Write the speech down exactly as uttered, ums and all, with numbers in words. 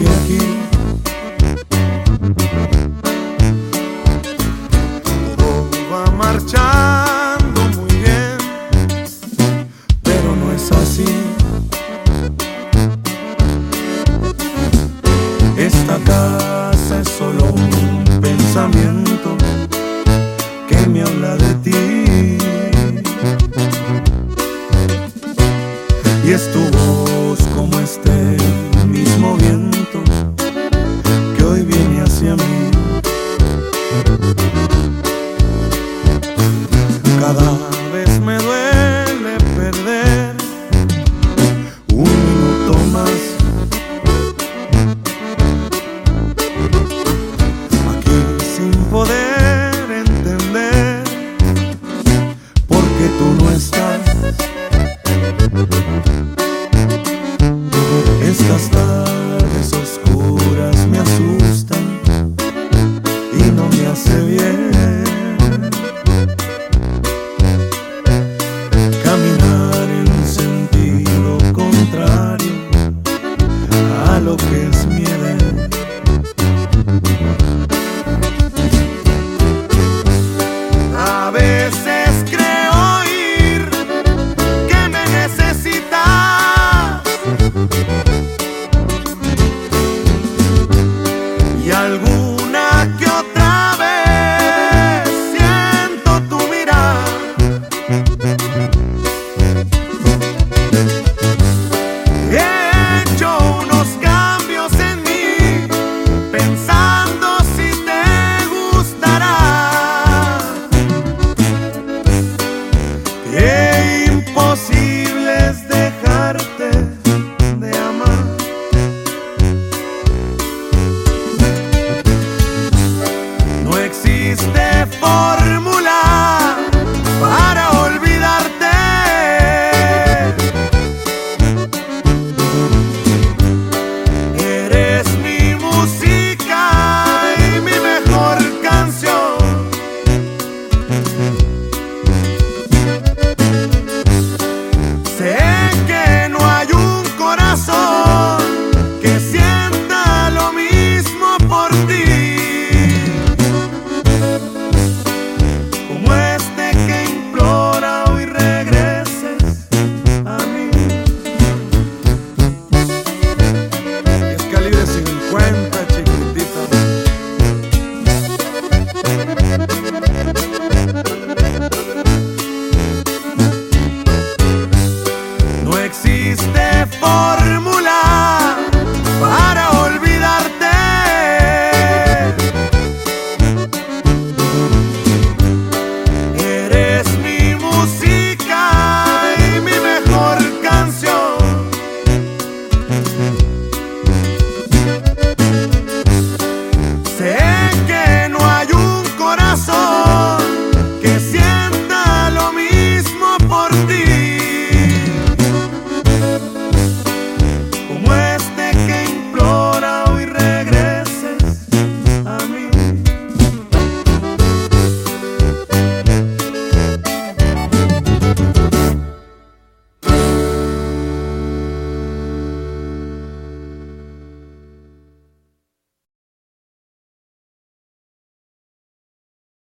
aquí. Todo va marchando muy bien, pero no es así. Esta casa es solo un pensamiento que me habla de ti, y es tu voz como este mismo viento que hoy viene hacia mí. Cada vez me duele perder un minuto más. Aquí sin poder entender por qué tú no estás. Estas tardes oscuras me asustan y no me hace bien caminar en sentido contrario a lo que es mi edad. A veces creo oír que me necesitas y algo